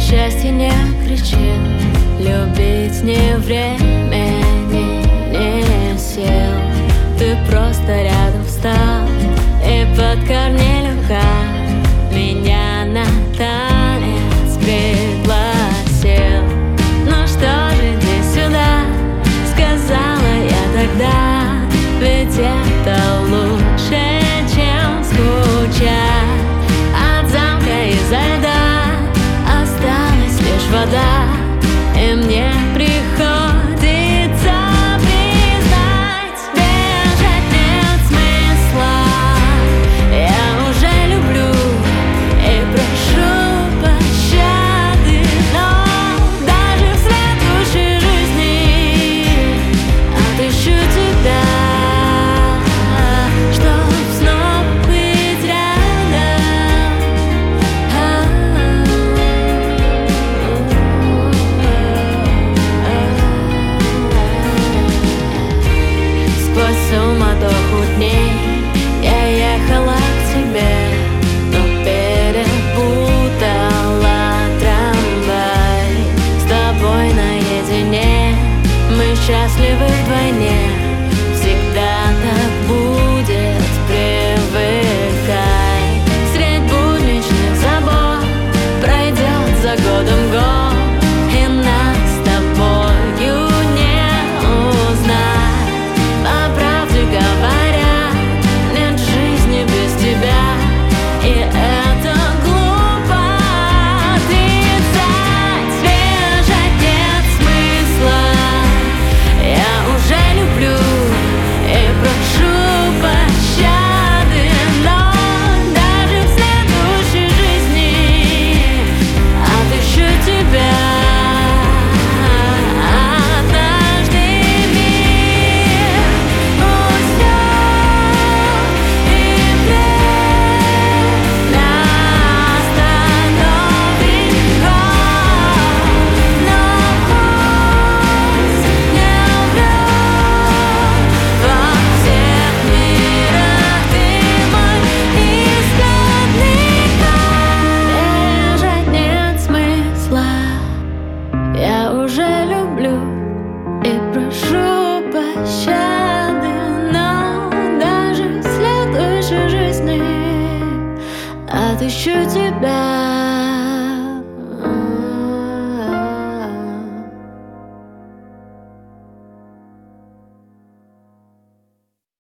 счастье не кричит, любить не времени, не сил. Ты просто рядом встал и под корнелюка меня на танец пригласил. Ну что же, иди сюда, сказала я тогда, ведь это лучше, чем скучать. От замка изо льда осталась лишь вода, и мне приходится признать, бежать нет смысла. Я уже люблю и прошу пощады, но даже в следующей жизни отыщу тебя, чтоб снова быть рядом. Сквозь суматоху дней я ехала к тебе, но перепутала трамвай. С тобой наедине мы счастливы вдвойне, всегда так будет, привыкай. Средь будничных забот пройдет за годом год, и нас с тобою не узнать. По правде говоря, нет жизни без тебя, и это глупо отрицать. Бежать нет смысла, я уже люблю и прошу пощады, но даже в следующей жизни отыщу тебя. Однажды мир уснет, и время остановит ход, но пусть не умрет. Во всех мирах ты мой исходный код. Бежать нет смысла, я уже люблю и прошу пощады, но даже в следующей жизни отыщу тебя.